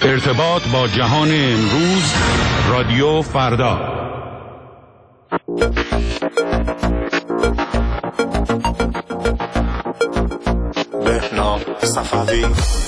ارتباط با جهان امروز، رادیو فردا. بهنام صفوی.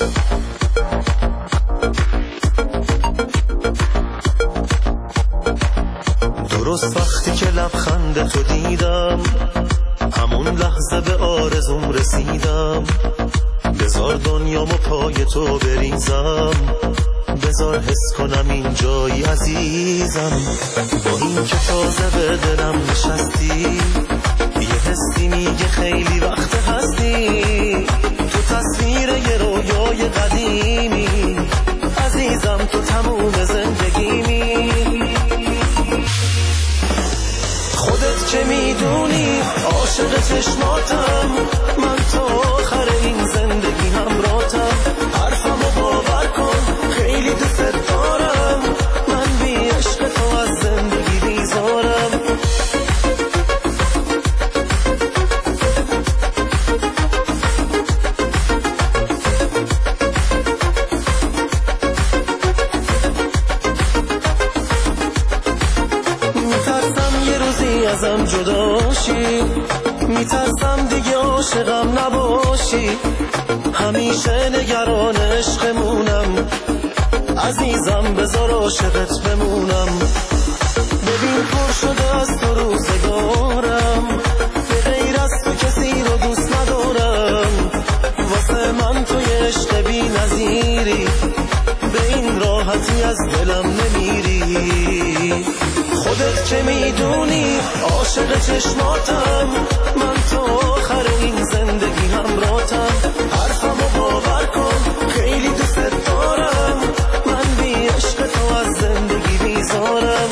درست وقتی که لبخند تو دیدم، همون لحظه به آرزوم رسیدم. بذار دنیامو پای تو بریزم، بذار حس کنم این جایی عزیزم. با این که تازه به دلم نشستی، یه حسی میگه خیلی وقت هستی. تو تصویر یه رویای قدیمی، عزیزم تو تموم زندگیمی. خودت که میدونی عاشق چشماتم، من تا آخر این زندگی همراهتم. حرفمو باور کن خیلی دوست دارم، من بی عشق تو از زندگی بیزارم. میترسم یه روزی ازم جدا شی، میترسم دیگه عاشقم نباشی. همیشه نگران عشقمونم، عزیزم بذار عاشقت بمونم. ببین پر شده از تو روزگارم، به غیر از تو کسی رو دوست ندارم. واسه من تو یه عشق بی نظیری، به این راحتی از دلم نمیری. خودت که میدونی عاشق چشماتم، من تا آخر این زندگی همراهتم. حرفمو باور کن خیلی دوست دارم، من بی عشق تو از زندگی بیزارم.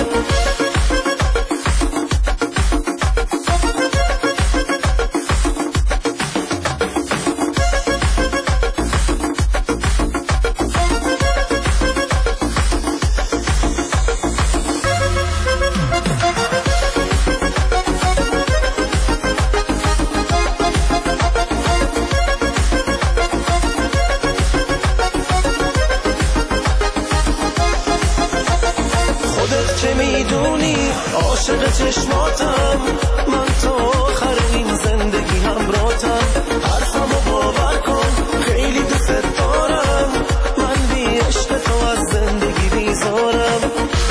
عاشق چشماتم، من تا آخر این زندگی همراهتم. حرفمو باور کن خیلی دوست دارم، من بی عشق تو از زندگی بیزارم.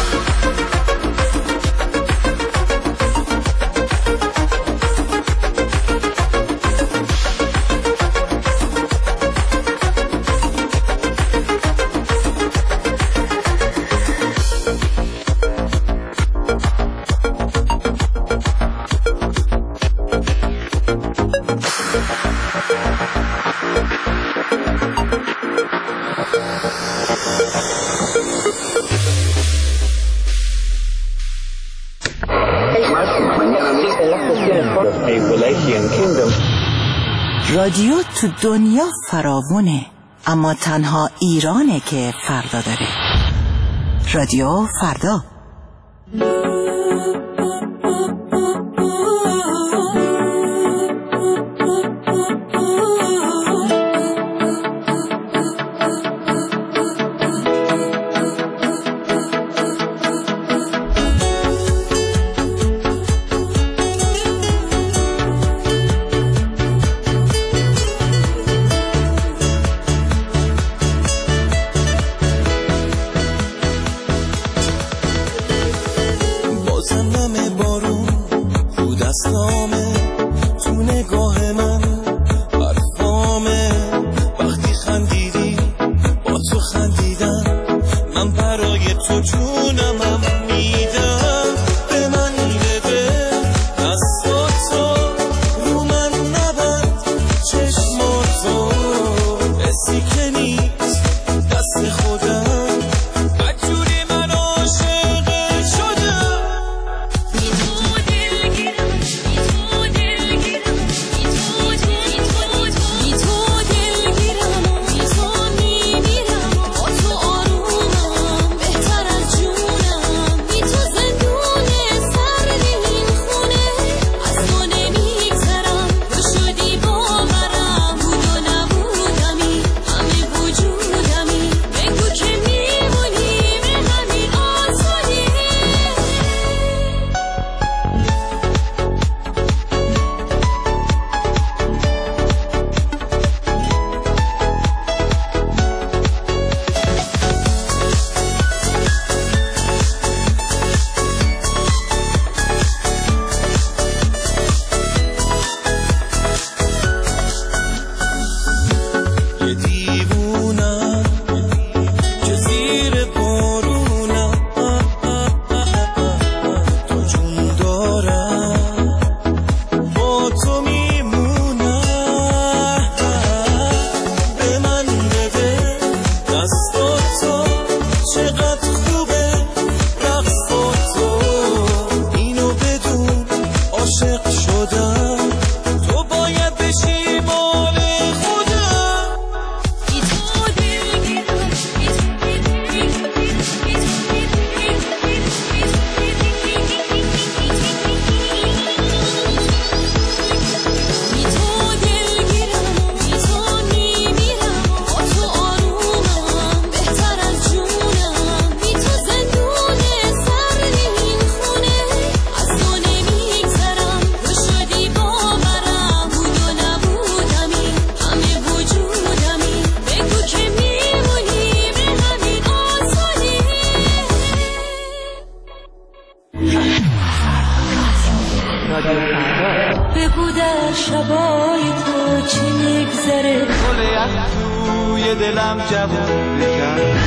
رادیو تو دنیا فراوونه، اما تنها ایرانه که فردا داره. رادیو فردا. شبای تو چه میگذره گل یخ توی دلم جوون بکن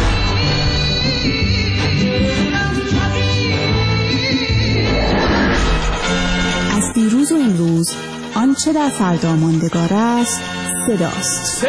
از دیروز و امروز آنچه در فردا ماندگار است صداست.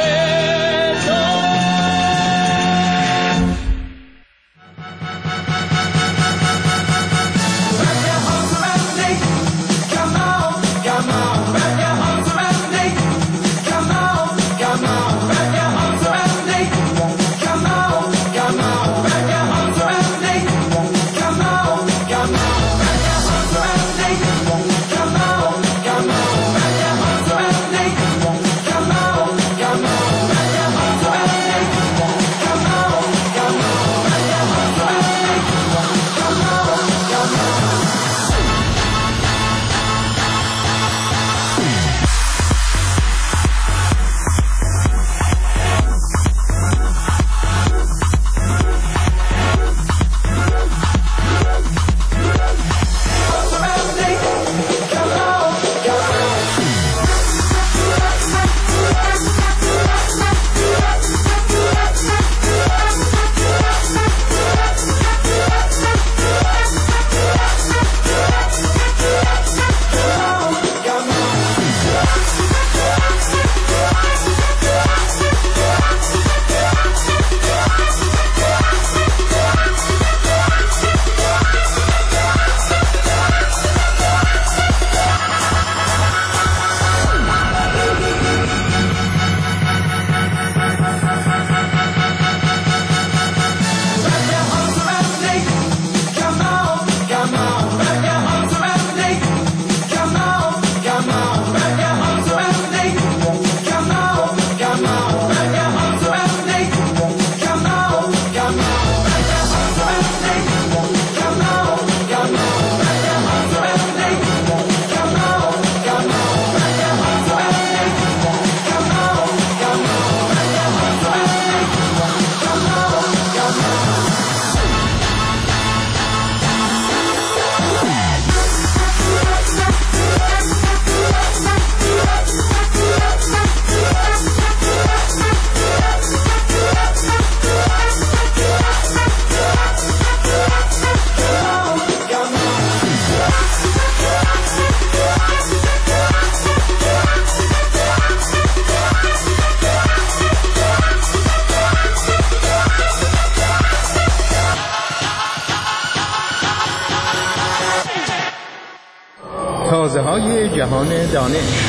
تازه‌های جهان دانش.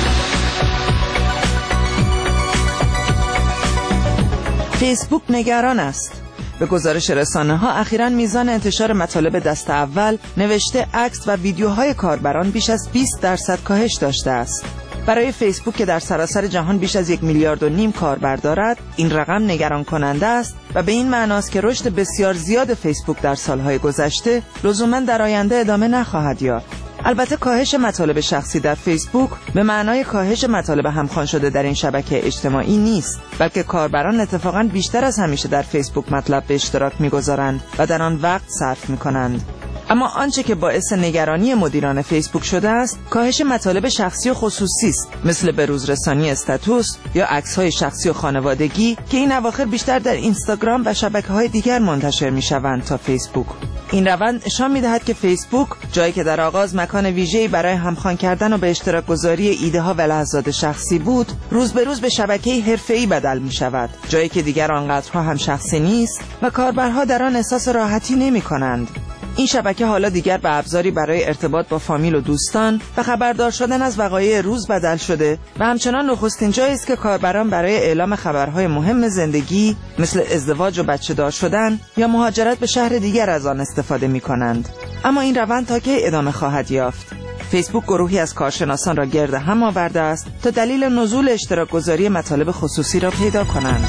فیسبوک نگران است. به گزارش رسانه‌ها اخیراً میزان انتشار مطالب دست اول، نوشته، عکس و ویدیوهای کاربران بیش از 20% کاهش داشته است. برای فیسبوک که در سراسر جهان بیش از 1.5 میلیارد کاربر دارد، این رقم نگران کننده است و به این معناست که رشد بسیار زیاد فیسبوک در سالهای گذشته لزوماً در آینده ادامه نخواهد یافت. البته کاهش مطالب شخصی در فیسبوک به معنای کاهش مطالب همخوان شده در این شبکه اجتماعی نیست، بلکه کاربران اتفاقاً بیشتر از همیشه در فیسبوک مطلب به اشتراک می‌گذارند و در آن وقت صرف می‌کنند. اما آنچه که باعث نگرانی مدیران فیسبوک شده است، کاهش مطالب شخصی و خصوصی است، مثل بروزرسانی استاتوس یا عکس‌های شخصی و خانوادگی که این اواخر بیشتر در اینستاگرام و شبکه‌های دیگر منتشر می‌شوند تا فیسبوک. این روند نشان می‌دهد که فیسبوک، جایی که در آغاز مکان ویژه‌ای برای همخوان کردن و به اشتراک گذاری ایده‌ها و لحظات شخصی بود، روز به روز به شبکه‌ای حرفه‌ای بدل می‌شود، جایی که دیگر آنقدرها هم شخصی نیست و کاربرها در آن احساس راحتی نمی‌کنند. این شبکه حالا دیگر به ابزاری برای ارتباط با فامیل و دوستان و خبردار شدن از وقایع روز بدل شده و همچنان نخستین جایی است که کاربران برای اعلام خبرهای مهم زندگی مثل ازدواج و بچه‌دار شدن یا مهاجرت به شهر دیگر از آن استفاده می‌کنند. اما این روند تا کی ادامه خواهد یافت؟ فیسبوک گروهی از کارشناسان را گرد هم آورده است تا دلیل نزول اشتراک گذاری مطالب خصوصی را پیدا کنند.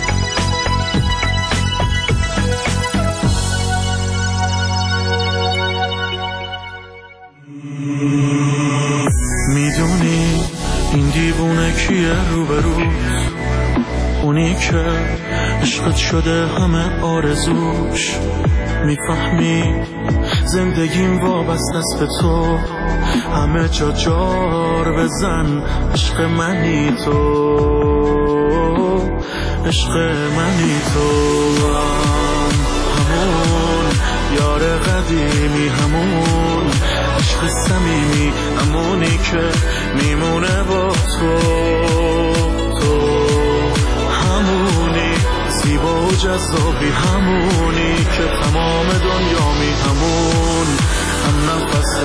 میدونی این دیوونه کیه روبروت؟ اونی که عشقت شده همه آرزوش. میفهمی زندگیم وابسته است به تو، همه جا جار بزن، عشق منی تو، عشق منی تو. همون یار قدیمی، همون عشق صمیمی، همونی که میمونه با تو، تو همونی زیبا و جذابی، همونی که تمام دنیامی، همون هم نفس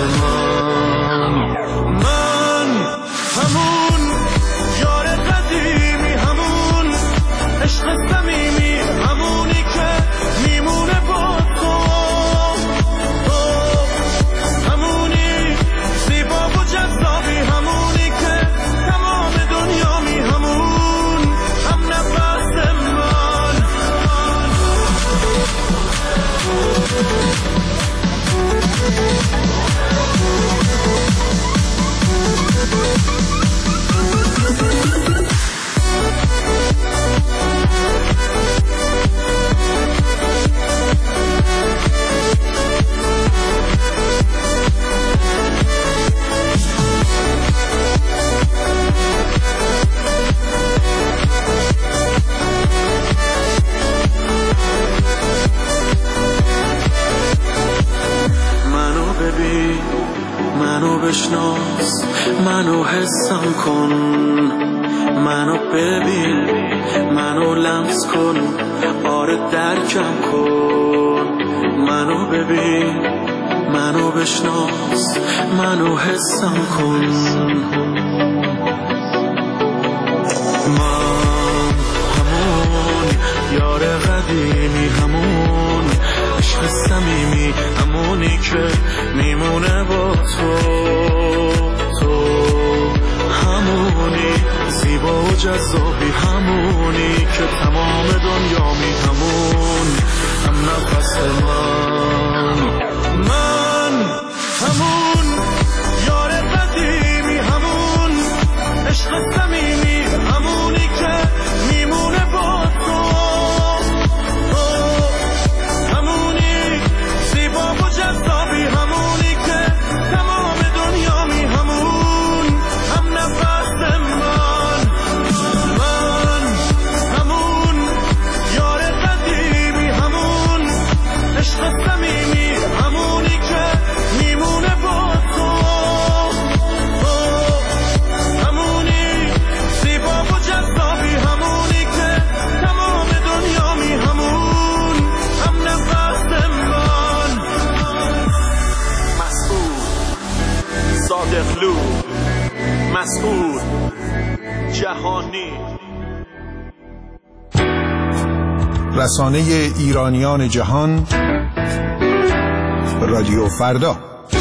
من همون یار قدیمی، همون عشق صمیمی، همونی که میمونه با تو، همونی زیبا و جذابی، همونی که تمام دنیامی، همون هم نفس من. منو بشناس، منو حسم کن، منو ببین، منو لمس کن، آره درکم کن. منو ببین، منو بشناس، منو حسم کن. من همون یار قدیمی، همون عشق صمیمی، همونی که میمونه با تو، تو همونی زیبا و جذابی، همونی که تمام دنیامی، همون هم نفس من. من همون یار قدیمی، همون عشق صمیمی، همونی که میمونه با تو، جذابی، همونی که تمام دنیامی، همون هم نفس من. من همون یار قدیمی، همون عشق صمیمی، همونی که میمونه با تو، همونی زیبا و جذابی، همونی که تمام دنیامی، همون هم نفس من. صادقلو مسعود جهانی. رسانه ایرانیان جهان، رادیو فردا.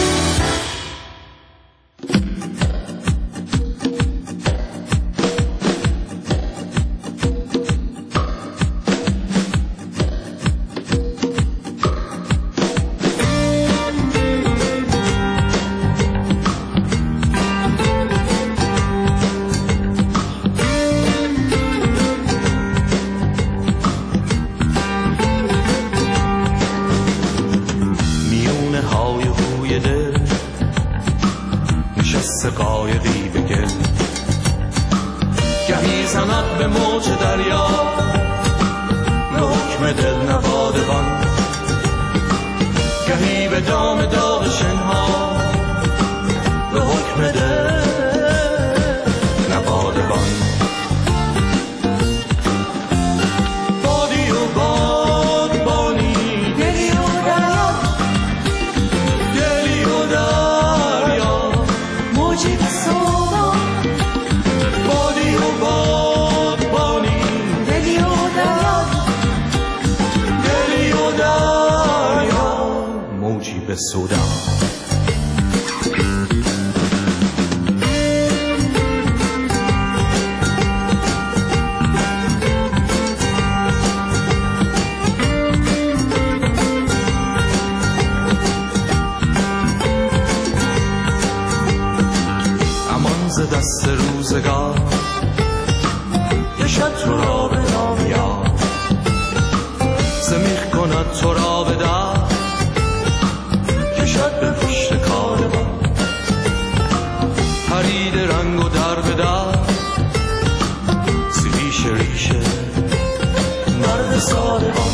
دست روزگار کشد تو را به نامیار زمیخ کند تو را به در کشد به پشت کاروان، پرید رنگ و در به در، ریشه ریشه مرد سالبان.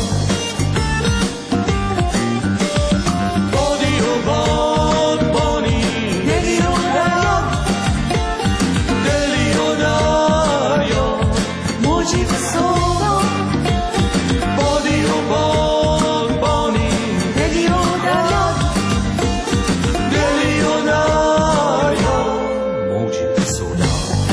بادی و بادبانی، دلی و دریا، دلی و دریا، موجی به سودا. بادی و بادبانی، دلی و دریا، دلی و دریا، موجی به سودا.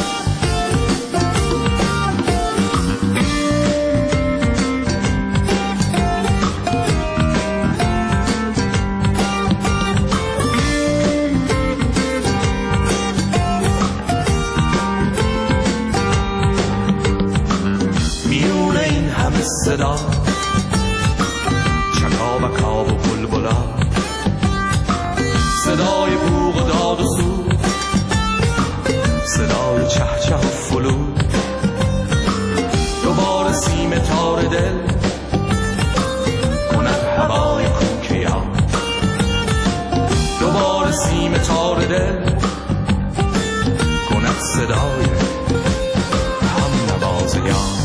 صدا چکا و کاو و بلبلا، صدای بوق و داد و سود، صدای چهچه و فلود. دوباره سیم تار دل کند هوای کوکه یا، دوباره سیم تار دل کند صدای هم نواز یا.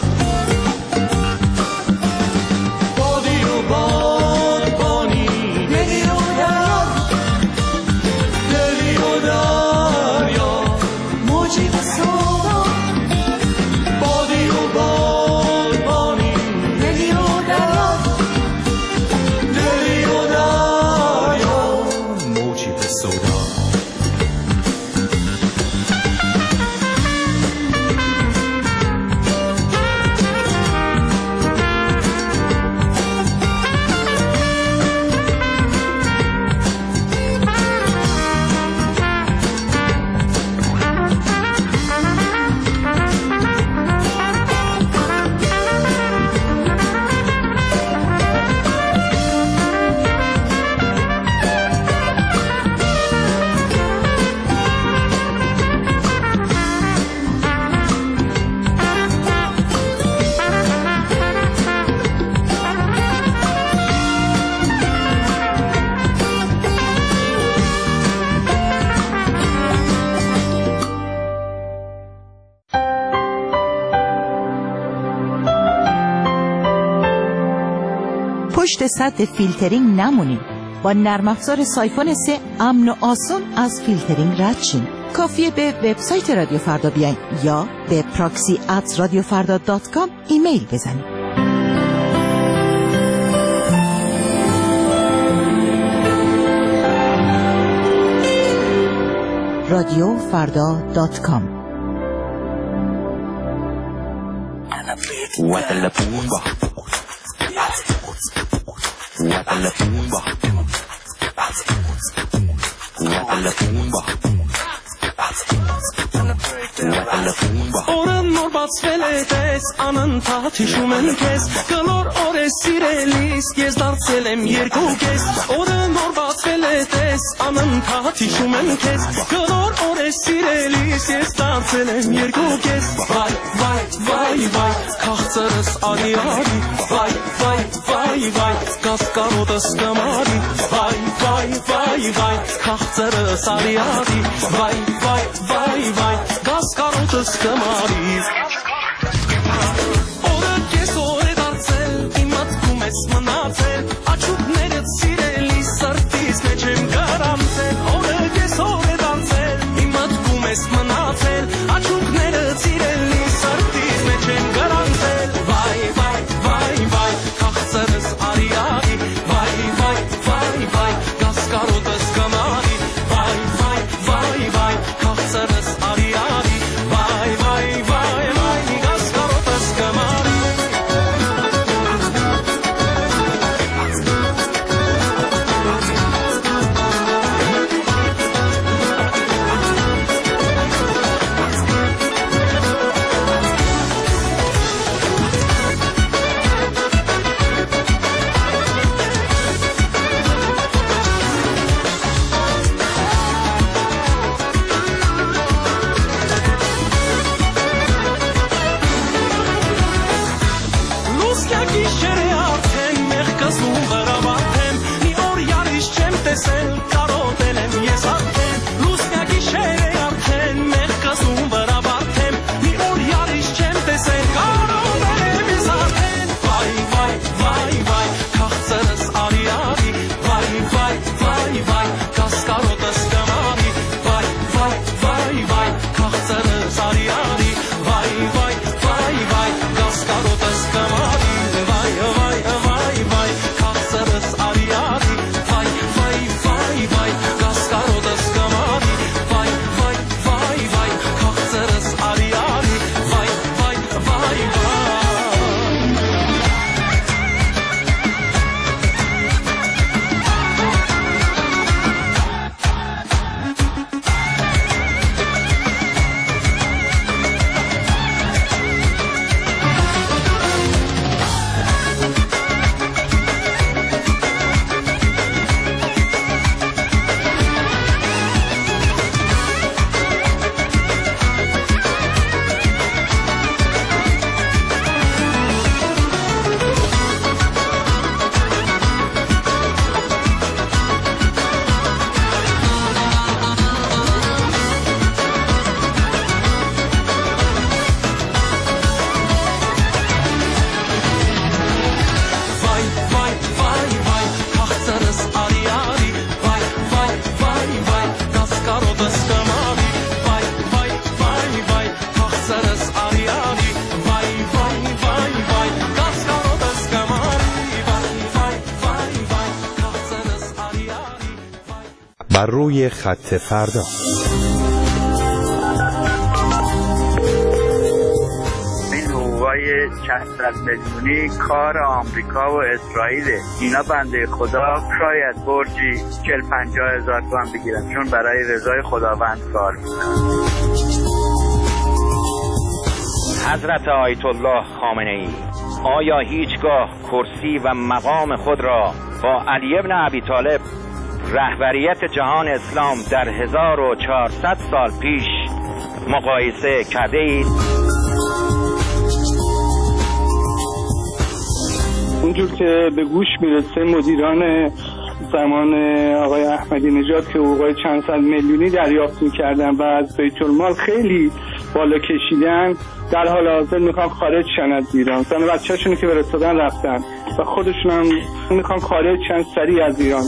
پشت سد فیلترینگ نمونید. با نرم افزار سایفون 3 امن و آسان از فیلترینگ رد شین. کافیه به وبسایت رادیو فردا بیاین یا به proxy@radiofarda.com ایمیل بزنید. radiofarda.com Oren norbats veletes anan tatishumen kes Galor ore sirelis gezdar selem yerkukes Oren norbats veletes anan tatishumen kes Galor ore sirelis gezdar selem yerkukes Vay vay vay vay kahtaras ari ari Vay vay vay vay kaskarodas kamari Vay vay vay vay kahtaras ari ari Vay vay vay vay kaskarodas kamari Ora que sore darcel imat kumes manatel Açuk neret sireli sartis necem karamsel Ora que sore darcel imat kumes manatel Açuk neret sireli sartis necem karamsel Vay vay vay vay kahsarız ari ari Vay vay vay vay kaskarodas kamari Vay vay vay vay kahsarız ari ari Vay vay vay vay بر روی خط فردا. حقوقای چند صد میلیونی کار آمریکا و اسرائیل. اینا بنده خدا شاید برجی 40-50 هزار تومان بگیرن، چون برای رضای خداوند کار میکنن. حضرت آیت الله خامنه ای آیا هیچگاه کرسی و مقام خود را با علی ابن ابی طالب رهبریت جهان اسلام در 1400 سال پیش مقایسه کرده اید؟ اونجور که به گوش میرسه مدیران زمان آقای احمدی نژاد که حقوقای چند صد میلیونی دریافت میکردن و از بیت المال خیلی بالا کشیدن، در حال حاضر میخوان خارج شن از ایران. زن و بچه‌شون که فرستادن رفتن و خودشون هم میخوان خارج شن سریع از ایران.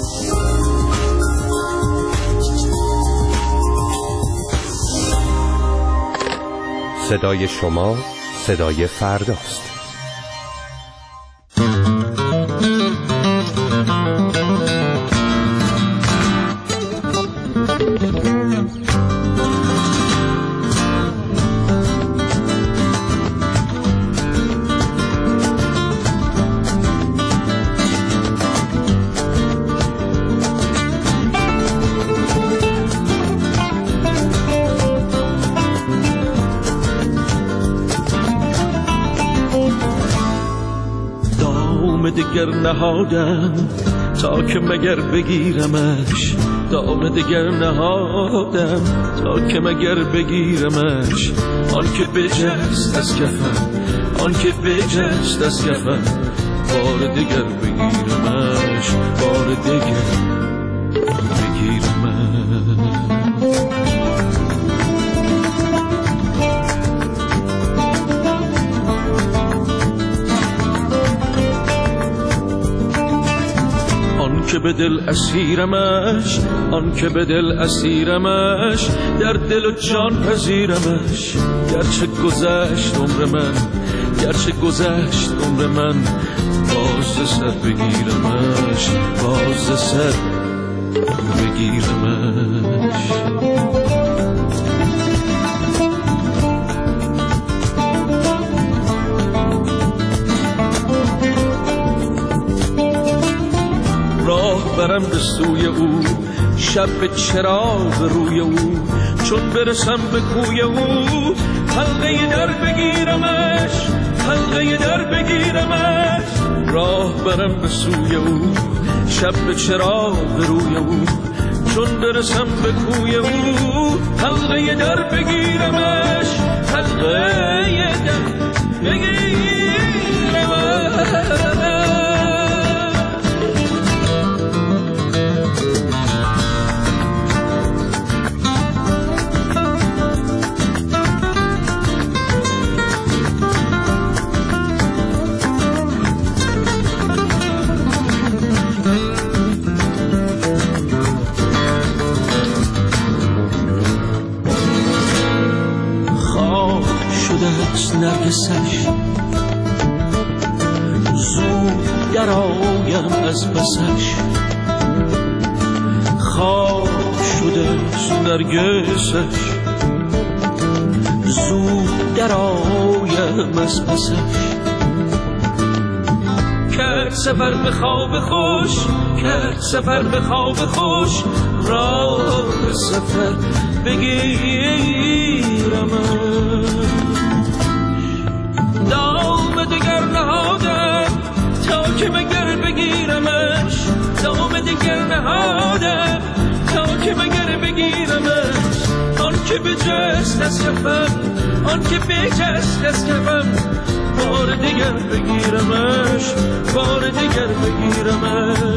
صدای شما صدای فرداست. دگر نهادم تا که مگر بگیرمش، دام دگر نهادم تا که مگر بگیرمش. آن که بجست از کفم، آن که بجست از کفم، بار دگر بگیرمش، بار دگر بگیرمش. آن که به دل اسیرمش، آن که به دل اسیرمش، در دل و جان پذیرمش. گرچه گذشت عمر من، گرچه گذشت عمر من، باز سر بگیرمش، باز سر بگیرمش. راه برم به سوی او، شب به چراغ روی او، چون برسم به کوی او، حلقه در بگیرمش، حلقه در بگیرمش. راه برم به سوی او، شب به چراغ روی او، چون برسم به کوی او، حلقه در بگیرمش، حلقه در بگیرمش. نرگسش زود درآیم از پسش، خواب شده نرگسش زود درآیم از پسش. کرد سفر به خواب خوش، کرد سفر به خواب خوش، راه سفر بگیرمش. دام دگر نهادم تا که مگر بگیرمش، دام دگر نهادم تا که مگر بگیرمش. آن که بجست از کفم، آن که بجست از کفم، بار دگر بگیرمش، بار دگر بگیرمش.